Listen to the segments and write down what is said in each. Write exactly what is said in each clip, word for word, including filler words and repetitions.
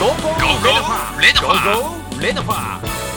レノファレノファ。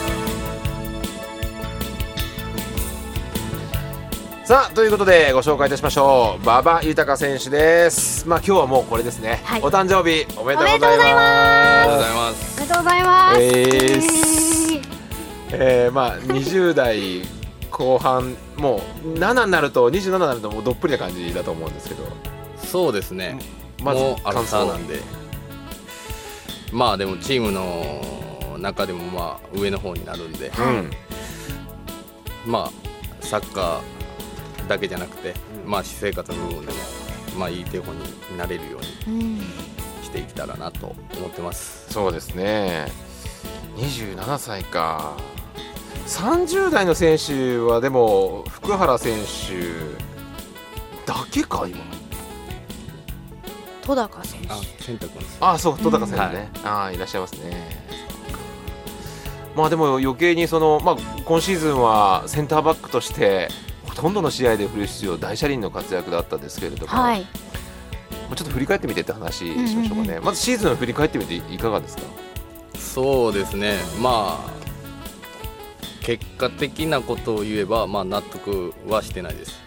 さあということでご紹介いたしましょう。馬場豊選手です。まあ今日はもうこれですね、はい、お誕生日おめでとうございます。 おめでとうございます。 おめでとうございます。 えーえー、まあにじゅう代後半もうななになるとにじゅうななになるともうどっぷりな感じだと思うんですけど。 そうですね、まずもうアラサーなんで、まあでもチームの中でもまあ上の方になるんで、うん、まあサッカーだけじゃなくて、うん、まあ私生活の部分でもまあいい手本になれるようにしていけたらなと思ってます、 うん、そうですね。にじゅうななさいか。さんじゅう代の選手はでも福原選手だけか今。 戸高選手。 あ、健太君です。 あ、そう戸高選手ね、うん、あいらっしゃいますね。まあでも余計にその、まあ、今シーズンはセンターバックとしてほとんどの試合でフル出場大車輪の活躍だったですけれども、はい、ちょっと振り返ってみてって話しましょうかね、うんうんうん、まずシーズンを振り返ってみていかがですか。そうですね、まあ結果的なことを言えば、まあ、納得はしてないです、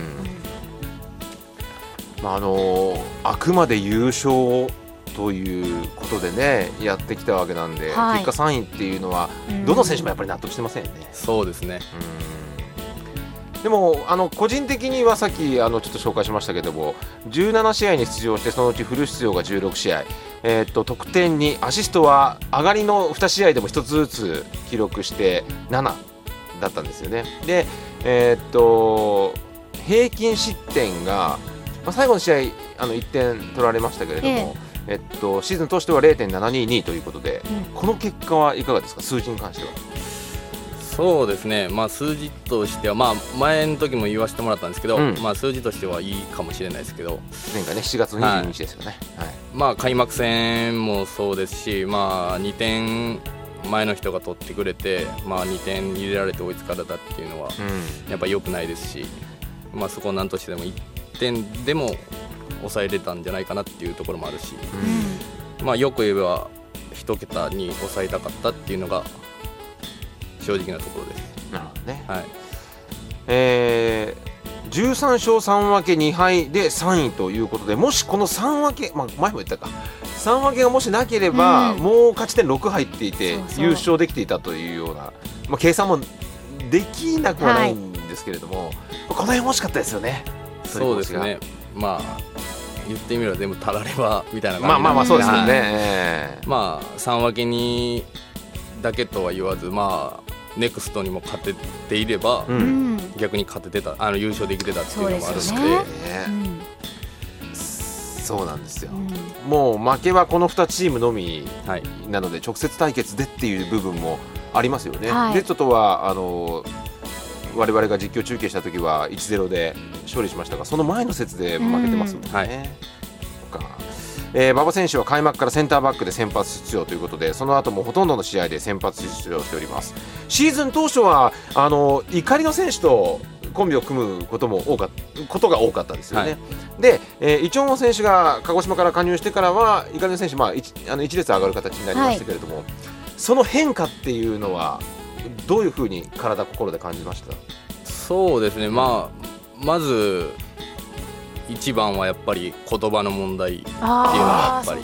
うん、まああのあくまで優勝ということでねやってきたわけなんで、はい、結果さんいっていうのはどの選手もやっぱり納得してませんよね。 そうですね、 うん、でもあの個人的にはさっきあのちょっと紹介しましたけどもじゅうななしあいに出場してそのうちフル出場がじゅうろくしあい、えー、っと得点にアシストは上がりのに試合でもひとつずつ記録してななだったんですよね。で、えー、っと平均失点が、まあ、最後の試合あのいってん取られましたけれども、えーえっと、シーズン通しては れいてんななにに ということで、うん、この結果はいかがですか、数字に関しては。 そうですね、まあ、数字としては、まあ、前の時も言わせてもらったんですけど、うん、まあ、数字としてはいいかもしれないですけど、 前回ねしちがつにじゅうににちですよね、 はいはい、まあ、開幕戦もそうですし、まあ、にてん前の人が取ってくれて、まあ、にてん入れられて追いつかれたっていうのは、うん、やっぱり良くないですし、まあ、そこを何としてでもいってんでも抑えれたんじゃないかなっていうところもあるし、うん、まあ、よく言えば一桁に抑えたかったっていうのが正直なところです。 なるほどね、はい、えー、じゅうさんしょうさんわけにはいでさんいということで、もしこのさんわけ、まあ、前も言ったかさんわけがもしなければ、うん、もう勝ち点ろく入っていてそうそう優勝できていたというような、まあ、計算もできなくはないんですけれども、はい、この辺惜しかったですよね。 そうですね、まあ言ってみれば全部たらればみたいな感じで、 まあまあまあそうですよね、えー、まあさんわけにだけとは言わず、まあネクストにも勝てていれば、うん、逆に勝ててた、あの優勝できてたっていうのもあるので、そうですよね、 うん、そうなんですよ、うん、もう負けはこのにチームのみなので、はい、直接対決でっていう部分もありますよね、はい、レッドとはあの我々が実況中継した時はいちたいゼロで勝利しましたが、その前の節で負けてますもんね、はい、えー、馬場選手は開幕からセンターバックで先発出場ということで、その後もほとんどの試合で先発出場しております。シーズン当初はあの怒りの選手とコンビを組むことも多かことが多かったですよね、はい、で、えー、イチョンウォン選手が鹿児島から加入してからは怒りの選手、まあ、一, あの一列上がる形になりましたけれども、はい、その変化っていうのはどういうふうに体心で感じました？ そうですね、まあ、まず一番はやっぱり言葉の問題っていうのはやっぱり、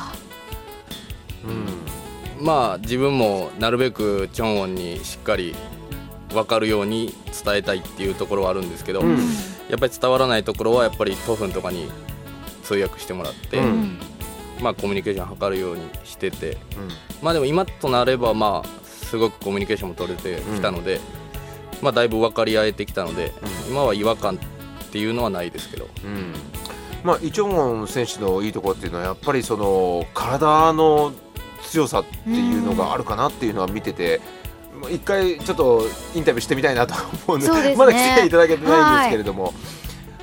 うん、まあ自分もなるべくチョンウォンにしっかり分かるように伝えたいっていうところはあるんですけど、うん、やっぱり伝わらないところはやっぱりトフンとかに通訳してもらって、うん、まあコミュニケーションを図るようにしてて、うん、まあでも今となればまあすごくコミュニケーションも取れてきたので、うん、まあだいぶ分かり合えてきたので、うん、今は違和感っていうのはないですけど、うん、 まあ、イチョンウォン選手のいいところっていうのはやっぱりその体の強さっていうのがあるかなっていうのは見てて、うん、一回ちょっとインタビューしてみたいなと思うんで、そうですね、まだ来ていただけてないんですけれども、はい、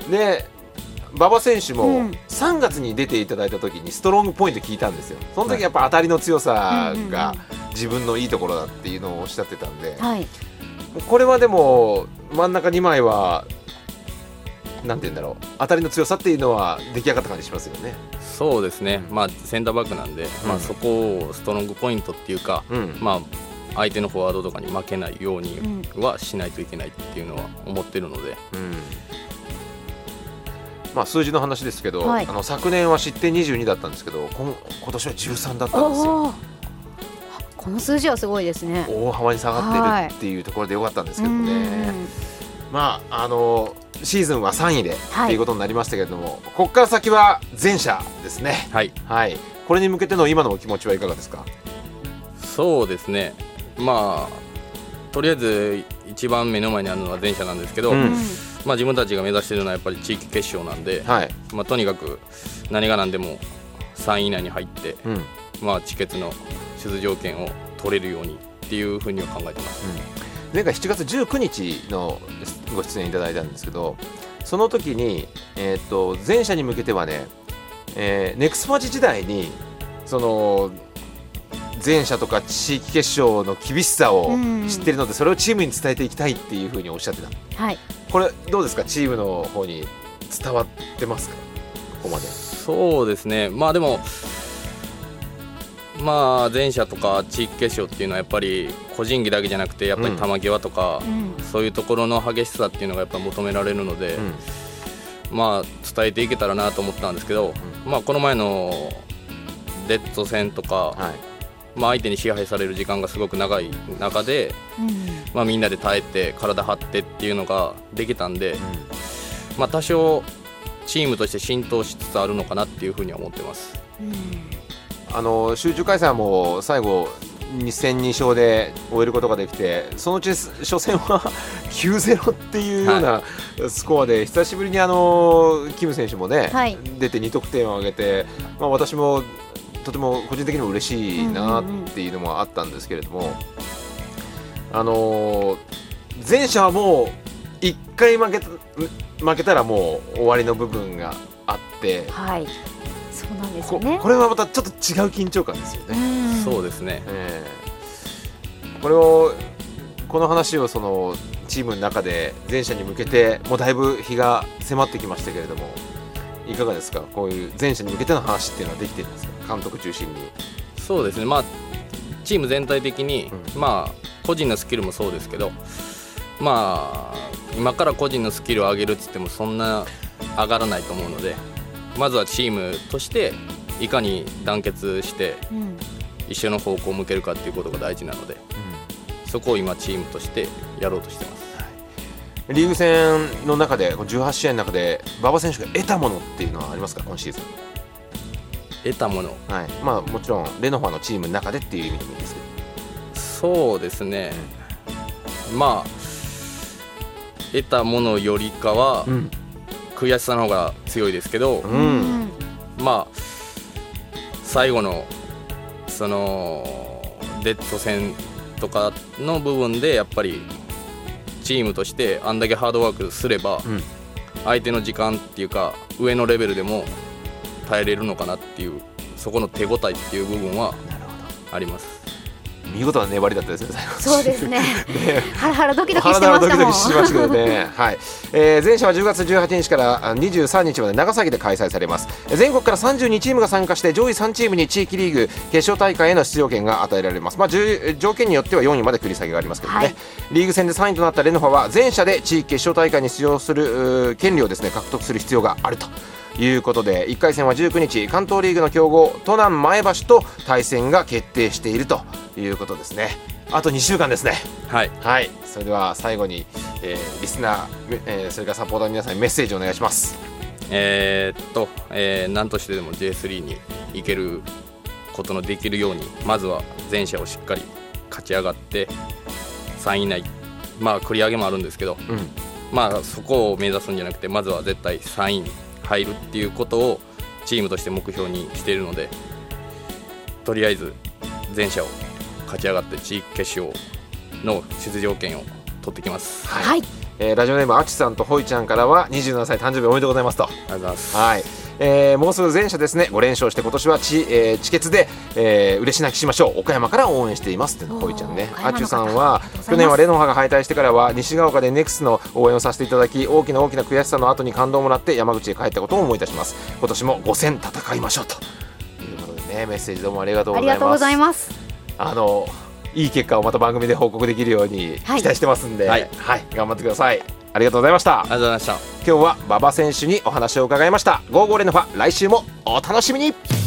で馬場選手もさんがつに出ていただいた時にストロングポイント聞いたんですよ。その時やっぱ当たりの強さが自分のいいところだっていうのをおっしゃってたんで、はい、これはでも真ん中にまいはなんて言うんだろう、当たりの強さっていうのは出来上がった感じしますよね。 そうですね、まあ、センターバックなんで、うんまあ、そこをストロングポイントっていうか、うんまあ、相手のフォワードとかに負けないようにはしないといけないっていうのは思ってるので、うんまあ、数字の話ですけど、はい、あの昨年は失点にじゅうにだったんですけど、今今年はじゅうさんだったんですよ。 この数字はすごいですね。 大幅に下がってるっていうところでよかったんですけどね、はい、まああのシーズンはさんいでということになりましたけれども、はい、ここから先は前者ですね、はいはい、これに向けての今のお気持ちはいかがですか？ そうですね、まあとりあえず一番目の前にあるのは前者なんですけど、うんまあ、自分たちが目指しているのはやっぱり地域決勝なんで、はいまあ、とにかく何が何でもさんい以内に入って、うんまあ、チケットの出場権を取れるようにっていうふうには考えてます、うん、 前回しちがつじゅうくにちのご出演いただいたんですけど、その時に、えー、と前者に向けてはね、えー、ネクスマジ時代にその前者とか地域決勝の厳しさを知っているので、それをチームに伝えていきたいっていうふうにおっしゃってた、はい、これどうですか、チームの方に伝わってますか、ここまで？ そうですね、まあでもまあ前者とか地域決勝っていうのはやっぱり個人技だけじゃなくてやっぱり球際とか、うん、そういうところの激しさっていうのがやっぱ求められるので、うん、まあ伝えていけたらなと思ったんですけど、うんまあ、この前のレッド戦とか、はいまあ、相手に支配される時間がすごく長い中で、うんまあ、みんなで耐えて体張ってっていうのができたんで、うんまあ、多少チームとして浸透しつつあるのかなっていうふうには思ってます、うんあの集中開催も最後に戦に勝で終えることができて、そのうち初戦はきゅうゼロっていうようなスコアで、はい、久しぶりにあのキム選手もね、はい、出てに得点を挙げて、まあ、私もとても個人的にも嬉しいなっていうのもあったんですけれども、うんうんうん、あの前者はもういっかい負けた、負けたらもう終わりの部分があって、 はいそうなんですね、 こ, これはまたちょっと違う緊張感ですよね。 うんそうですね、えー、これをこの話をそのチームの中で前者に向けてもうだいぶ日が迫ってきましたけれども、いかがですか、こういう前者に向けての話っていうのはできているんですか、監督中心に？ そうですね、まあ、チーム全体的に、うんまあ、個人のスキルもそうですけど、まあ、今から個人のスキルを上げるって言ってもそんな上がらないと思うので、まずはチームとしていかに団結して一緒の方向を向けるかっていうことが大事なので、うん、そこを今チームとしてやろうとしてます、 はい、リーグ戦の中でじゅうはち試合の中で馬場選手が得たものっていうのはありますか、今シーズン？ 得たもの、 はいまあ、もちろんレノファのチームの中でっていう意味でもいいですけど。そうですね、うん、まあ得たものよりかは、うん悔しさの方が強いですけど、うん、まあ最後のそのレッド戦とかの部分でやっぱりチームとしてあんだけハードワークすれば、うん、相手の時間っていうか上のレベルでも耐えれるのかなっていう、そこの手応えっていう部分はあります。 見事な粘りだったですね、最後。 そうですね。ねハラハラドキドキしてましたもん。ハラハラドキドキしましたけどね。はい。 えー、前者はじゅうがつじゅうはちにちからにじゅうさんにちまで長崎で開催されます。全国からさんじゅうにチームが参加して上位さんチームに地域リーグ決勝大会への出場権が与えられます。まあ条件によってはよんいまで繰り下げがありますけどね。はい、リーグ戦でさんいとなったレノファは前者で地域決勝大会に出場する権利をですね獲得する必要があると。いうことでいっかい戦はじゅうくにち関東リーグの強豪都南前橋と対戦が決定しているということですね。あとにしゅうかんですね。 はい、 はい、それでは最後に、えー、リスナー、えー、それからサポーターの皆さんにメッセージをお願いします。 えー、っと、えー、何としてでも ジェイスリー に行けることのできるようにまずは前者をしっかり勝ち上がってさんい以内、まあ繰り上げもあるんですけど、うん、まあそこを目指すんじゃなくてまずは絶対さんいに入るっていうことをチームとして目標にしているので、とりあえず前者を勝ち上がって地域決勝の出場権を取ってきます。 はい、えー、ラジオネームあちさんとほいちゃんからはにじゅうななさい誕生日おめでとうございますと。 ありがとうございます。 はい、 えー、もうすぐ全社ですねご連勝して今年はチ、えー、チケツで、えー、嬉し泣きしましょう。岡山から応援していますってこいちゃんね。あちゅさんは去年はレノファが敗退してからは西が丘でネクスの応援をさせていただき、大きな大きな悔しさの後に感動をもらって山口へ帰ったことを思い出します。今年もご戦戦いましょうということでね、メッセージどうもありがとうございます。ありがとうございます。あのいい結果をまた番組で報告できるように期待してますんで、はいはい、頑張ってください。ありがとうございました。 ありがとうございました。 今日は馬場選手にお話を伺いました。ゴーゴーレノファ、来週もお楽しみに。